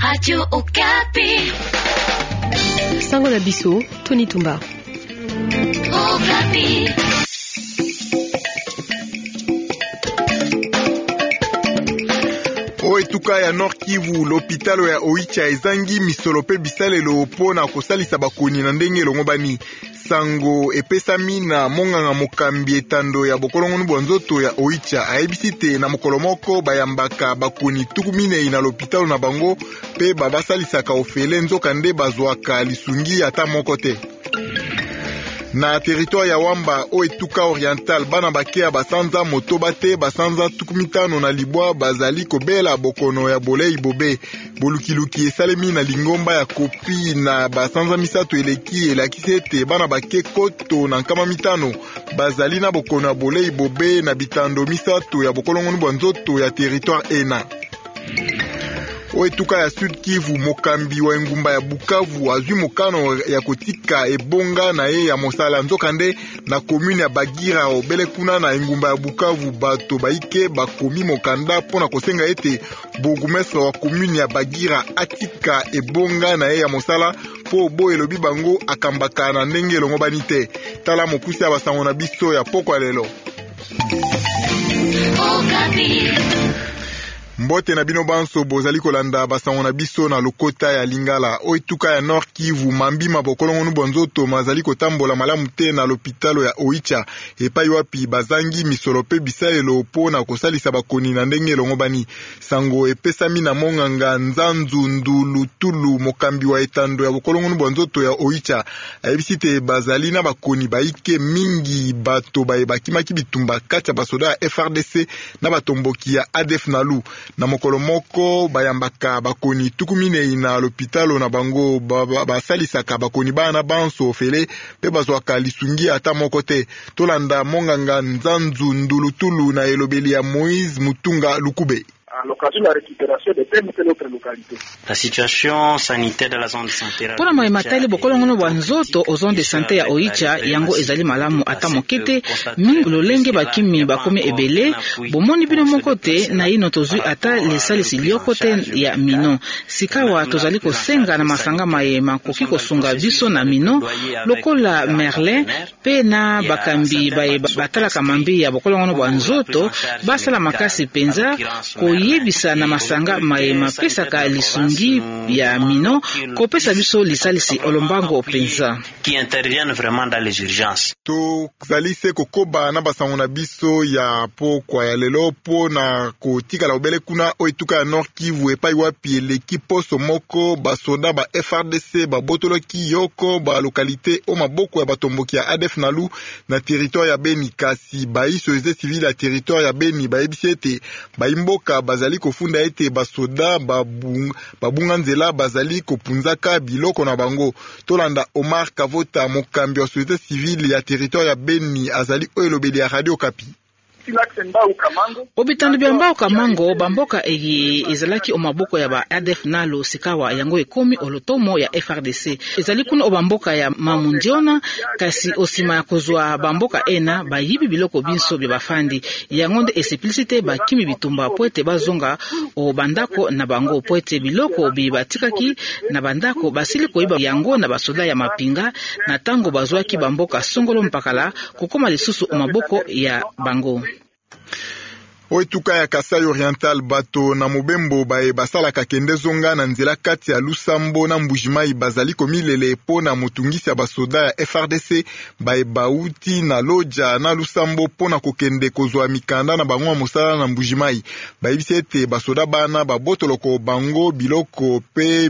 Radio Okapi. Sango na biso, Tony Tumba. Okapi. Oetuka ya Nord Kivu, l'hôpital ya Oicha ezangi misolope bisalelo pona kosalisa bakoni na ndenge elongo bani. Sango epesami na monganga mokambi etando ya bokolongonu bwa nzoto ya Oicha ayebisite na mokolo moko bayambaka bakoni tukumine na l'hôpital na bango pe babasalisaka ofele nzoka nde bazwaka lisungi ata moko te. Na territoire ya Wamba Oetuka oriental bana bakea basanza motoba te basanza tukumitano na libwa bazali kobela bokono ya bolei bobe bolukiluki esalemi na lingomba ya kopi na basanza misato eleki elakisi ete bana bake koto na nkama mitano bazali na bokono ya bolei bobe na bitando misato ya bokolongonu bwa nzoto ya territoire ena. Oetuka ya Sud Kivu mokambi wa engumba ya Bukavu azwi mokano ya kotika ebonga na ye ya mosala nzokande na commune ya Bagira obele kuna na engumba ya Bukavu bato baike bakomi mokanda pona kosenga ete bourgmestre wa commune ya Bagira atika ebonga na ye ya mosala po bo elobi bango akambaka na ndenge elongo banite tala mokusi ya basango na biso ya poko lelo. Mbote na bino banso bozali kolanda basango na biso na lokota ya Lingala. Oetuka ya Nord Kivu mambima bokolongonu bonzoto mazali kotambola malamu te na l'hôpital ya Oicha epai wapi bazangi misolope bisalelo pona kosalisa bakoni na ndenge elongo bani. Sango epesami na monganga Nzanzu Ndulutulu mokambi wa etando ya bokolongonu bonzoto ya Oicha ayebisite bazali na bakoni baike mingi bato bakimaki bitumba kati ya basoda ya FRDC na batomboki ya ADF Nalu. Na mokolo moko bayambaka bakoni tukumine na l'hôpital na bango basalisaka bakoni bana banso ofele pe bazwaka lisungi ata moko te. Tolanda monganga Nzanzu Ndulutulu na elobeli ya Moïse Mutunga Lukube. À l'occasion de la récupération de telle ou telle autre localité. La situation sanitaire de la zone de santé. Pona maimatali bokolongono bwa nzoto o zone de santé ya Oicha yango ezali malamu ata mokete mingi lolenge bakimi bakomi ebele bomoni bino moko te na ino tozwi ata lesalisi lioko te ya mino sikawa tozali kosenga na masanga mayema koki kosunga biso na mino lokola Merlin pe na bakambi batalaka mambi ya bokolongono bwa nzoto basala makasi penza yebisa na masanga mayema pesaka lisungi ya mino kopesa biso lisalisi olombango penza qui interviennent vraiment dans les urgences. To zalise kokoba na basango na biso ya pokwa ya lelo po na kotika la obele kuna Oetuka ya Nord Kivu epai wapi l'équipe somoko basoda ba FRDC ba botoloki yoko ba localité o maboko ya batomboki ya ADF Nalu na territoire ya Beni kasi société civile ya territoire ya Beni ebisete imboka bazali kofunda ete basoda babunga nzela bazali kopunzaka biloko na bango. Tolanda Omar Kavota mokambi wa société civile ya territoire ya Beni azali oelobeli ya Radio Okapi. Obitando bya mbao kamango bamboka ezalaki omaboko ya ba ADF Nalu sikawa yango ekomi olotomo ya FRDC ezali kuna obamboka ya mamundiona kasi osima ya kozwa bamboka ena bayibi biloko binso bya bafandi yango nde esiplicite bakimi bitumba poete bazonga o bandako na bango poete biloko bibatikaki na bandako basili koiba yango na basoda ya mapinga na tango bazwaki bamboka songolo mpakala kokoma lisusu omaboko ya bango. Oetuka ya Kasai oriental bato na mobembo basalaka kende zonga na nzela kati ya Lusambo na Mbujimai bazali komilele po na motungisi ya basoda ya FRDC bauti na Loja na Lusambo po na kokende kozwa mikanda na bango mosala na Mbujimai bayebisi ete basoda bana babotoloko bango biloko pe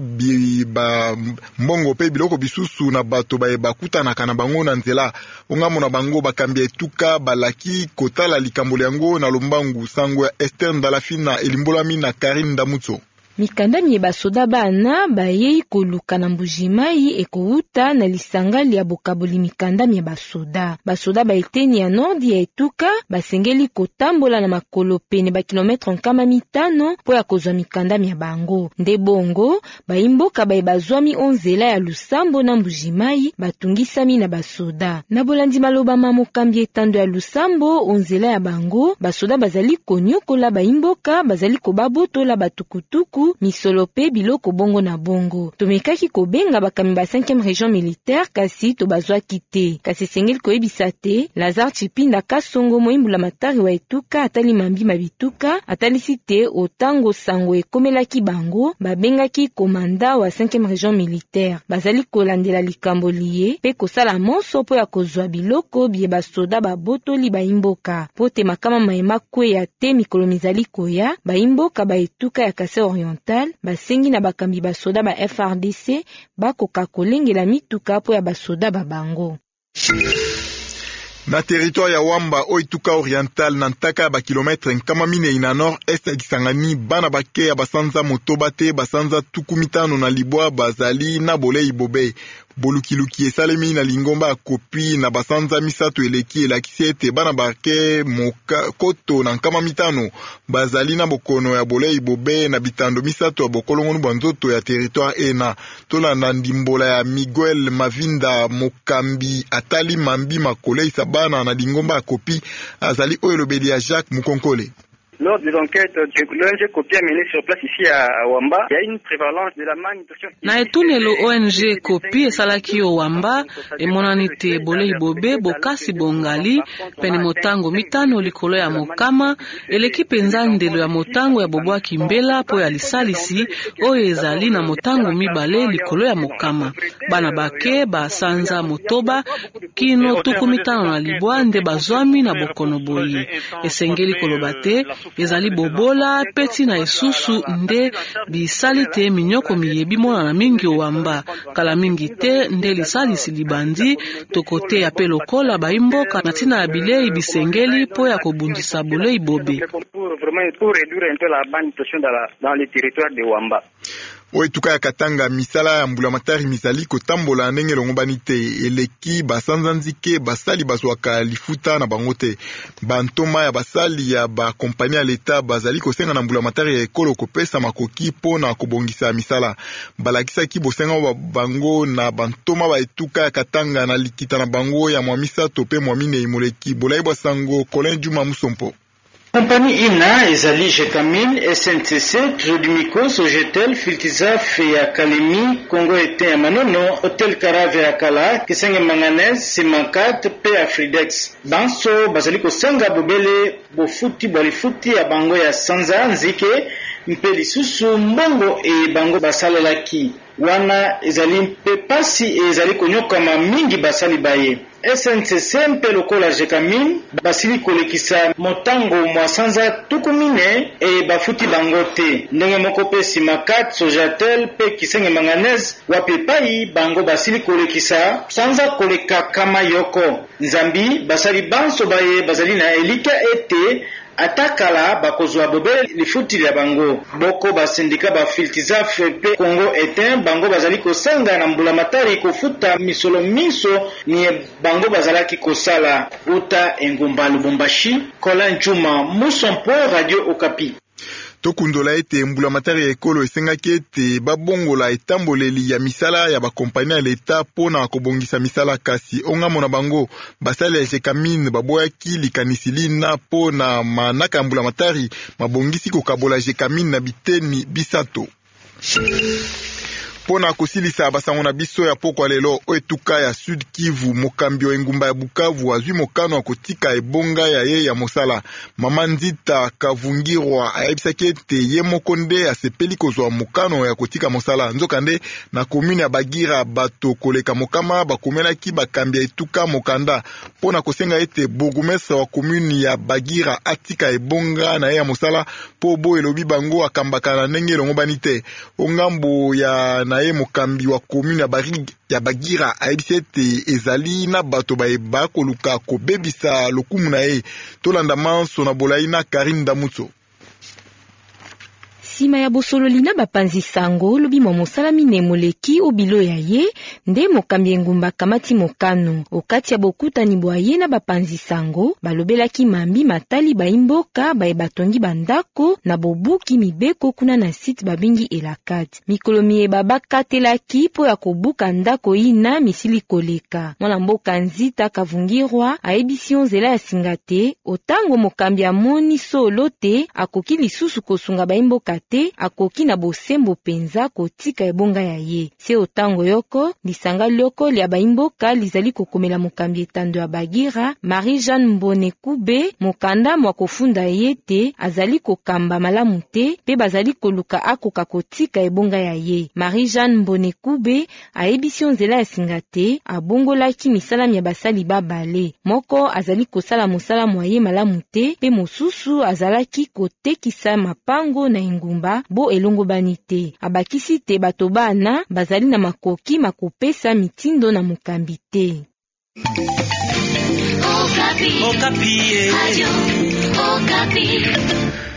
mbongo pe biloko bisusu na bato bakutanaka na bango na nzela ongamo na bango bakambi etuka balaki kotala likambo yango na lombangu. Sango ya Esther Ndalafina elimbolami na Karine Ndamutso. Mikanda mie basoda bana bayei koluka na Mbujimai ekouta na lisangali ya bokaboli mikanda mie basoda. Basoda baeteni ya Nord ya Etuka basengeli kotambola na makolo pene ba kilometre 5 po ya kozwa mikanda mie bango. Nde bongo baimboka bazwami onzela ya Lusambo na Mbujimai batungisami na basoda. Na bolandi maloba mokambi etando ya Lusambo onzela ya bango basoda bazali konyokola baimboka bazali kobabotola batukutuku buku, misolope biloko bongo na bongo. Tomekaki kobenga bakambi ba 5e région militaire kasi tobazwaki te. Kasi sengeli koyebisa te, Lazare Chipinda Kasongo moyimbula matari wa etuka atali mambi mabituka atalisi te otango sango ekomelaki bango babengaki komanda wa 5e région militaire. Bazali kolandela likambo liye pe kosala monso po ya kozwa biloko bie basoda babotoli baimboka. Pote makama maema kweya te mikolo mizali koya, baimboka baetuka ya Kasai Oriental basengi na bakambi basoda ba FRDC bakoka kolengela mituka po ya basoda babango. Na territoire ya Wamba oituka oriental na ntaka ba kilometre nkama minei na nord-est ya Kisangani bana bake ya basanza motoba te basanza tukumitano na libwa bazali na bolei bobe. Bolukiluki esalemi na lingomba ya kopi na basanza misato eleki elakisi ete bana bake koto na nkama mitano bazali na bokono ya bolei bobe na bitando misato ya bokolongonu banzoto ya territoire ena. Tolanda ndimbola ya Miguel Mavinda mokambi atali mambi makolei sabana na lingomba ya kopi azali oyo lobeli ya Jacques Mukonkole. Lors des enquêtes que l'ONG Kopi a menées sur place ici à Wamba, il y a une prévalence de la manutention. Na etunelo ONG Kopi esalaki o Wamba emonani te bolei bobe bokasi bongali pene motango mitano likolo ya mokama eleki penza ndelo ya motango ya bobwa kimbela po ya lisalisi oyo ezali na motango mibale likolo ya mokama. Bana bake basanza motoba kino tuku mitano na libwa nde bazwami na bokono boyi. Esengeli koloba te ezali bobola peti na esusu nde bisali te minyoko miyebi mona na mingi Wamba kala mingi te nde lisalisi libandi tokote ya pe lokola baimboka na tina ya bilei bisengeli po ya kobundisa bolei bobe. Oituka ya Katanga misala ya mbulamatari misali kotambola ndenge longobani te eleki basanza nzike basali bazwaka lifuta na bango te. Bantoma ya basali ya ba kompani ya leta bazali kosenga na mbulamatari ya ekolo kopesa makoki po na kobongisa misala. Balakisaki bosenga bango na bantoma ba etuka ya Katanga na likita na bango ya mwamisa tope mwamine imoleki bolai basango Colin Juma Musompo. Compagnie INA, Ezali, Jekamil, SNTC, Trodimico, Sogetel, Filtizaf, Kalemi, Congo Ete, Manono, Hotel Carave Akala, Kisenge Manganese, Simankat, P. Afridex. Banso, Basaliko Sanga, Bobele, Bofuti, Bolifuti, Abango ya Sanza, Nzike, Mpeli Susu, Mbongo e Bango Basalalaki. Wana ezali mpe pasi ezali konyokama mingi basali baye. SNCC mpe lokola Jekamin basili kolekisa motango mwasanza tukumine e bafuti bango te. Ndenge moko pe Simakat, Sojatel pe Kisenge Manganese wapi pai bango basili kolekisa sanza koleka kama yoko. Nzambi basali banso baye bazali na elika ete atakala bakozwa bobele lifuti ya bango. Boko basindika ba Filtizaf pe Congo Ete bango bazali kosenga na mbulamatari kofuta misolo miso ni bango bazalaki kosala. Uta Engumba Lubumbashi, Colin Juma Musompo, Radio Okapi. Tokundola ete mbulamatari ya ekolo esengaki ete babongola etamboleli ya misala ya bakompani ya leta pona kobongisa misala kasi ongamo na bango basali ya Jekamine baboyaki likanisi lina pona manaka ya mbulamatari mabongisi kokabola Jekamine na biteni bisato. Pona kosilisa basango na biso ya pokwa lelo oetuka ya Sud Kivu mokambio engumba ya Bukavu azwi mokano akotika ebonga ya ye ya mosala. Mama Nzita Kavungirwa ayebisaki ete ye moko nde asepeli kozwa mokano ya kotika mosala. Nzokande na komune ya Bagira bato koleka mokama bakomelaki bakambi ya etuka mokanda pona kosenga ete burgomestre wa komune ya Bagira atika ebonga na ye ya mosala po bo elobi bango akambaka na ndenge elongobani te. Ongambo ya na ye mokambi wa komune ya Bagira ayebisi ete ezali na bato bayeba koluka kobebisa lokumu na ye. Tolanda manso na bolai na Karine Damutso. Sima ya bosololi na bapanzi sango lobi mosala minemoleki obilo ya ye nde mokambi engumba kamati mokano okati ya bokutani bwa ye na bapanzi sango balobelaki mambi matali baimboka baebatongi bandako na bobuki mibeko kuna na site babingi Elakati. Mikolo miyeba bakatelaki po ya kobuka ndako ina misili koleka. Mwana mboka Nzita Kavungirwa ayebisi onzela ya singate otango mokambi amoni solo te akoki lisusu kosunga baimboka te akoki na bosembo penza kotika ebonga ya ye. Se otango yoko lisanga lioko lia baimboka lizali kokomela mokambi etando ya Bagira. Marie-Jeanne Mbonekube mokanda mwa kofunda ye te azali kokamba malamu te pe bazali koluka akoka kotika ebonga ya ye. Marie-Jeanne Mbonekube aebisi nzela ya singa te abongolaki misala ya basali babale. Moko azali kosala mosala mwa ye malamu te pe mosusu azalaki kotekisa mapango na engumba bo elongo bani te. Abakisi te bato bana bazali na makoki makopesa mitindo na mokambi te. Okapi.